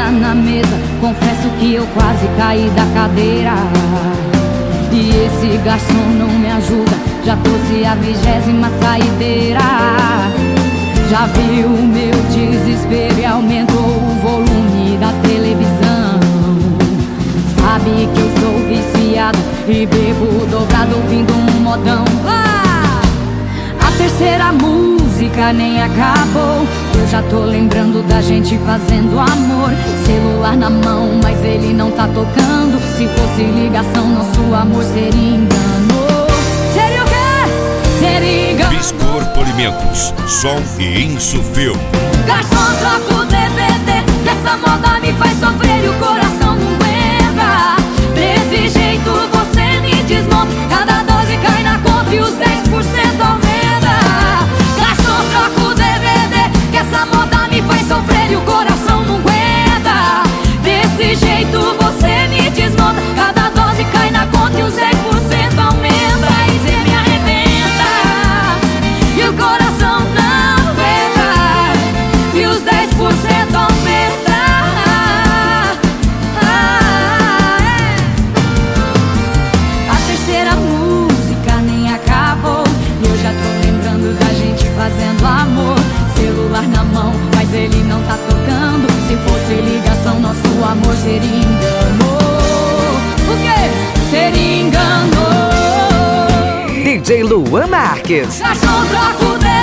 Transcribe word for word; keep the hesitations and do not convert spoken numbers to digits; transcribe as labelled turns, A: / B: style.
A: na mesa, confesso que eu quase caí da cadeira. E esse garçom não me ajuda, já trouxe a vigésima saideira. Já viu o meu desespero e aumentou o volume da televisão. Sabe que eu sou viciado e bebo dobrado ouvindo um modão. Ah! A terceira música nem acabou, eu já tô lembrando da gente fazendo amor. Celular na mão, mas ele não tá tocando. Se fosse ligação, nosso amor seria engano. Seria o quê? Seria engano.
B: Biscor Polimentos, som e insufil.
A: Garçom, troca o D V D, que essa moda me faz sofrer e o coração não aguenta. Desse jeito você me desmonta, cada dose cai na conta e os dez por cento aumenta. Garçom, troca o D V D, que essa moda me faz sofrer e o coração não aguenta. Desse jeito você me desmonta, cada dose cai na conta e os dez por cento aumenta. E cê me arrebenta e o coração não aguenta, e os dez por cento aumenta. A terceira música nem acabou e eu já tô lembrando da gente fazendo amor. Celular na mão, mas ele não tá tocando. Se fosse ligação, nosso amor seria engano. O quê? Seria engano.
C: D J Luan Marques.
A: Garçom, troca o D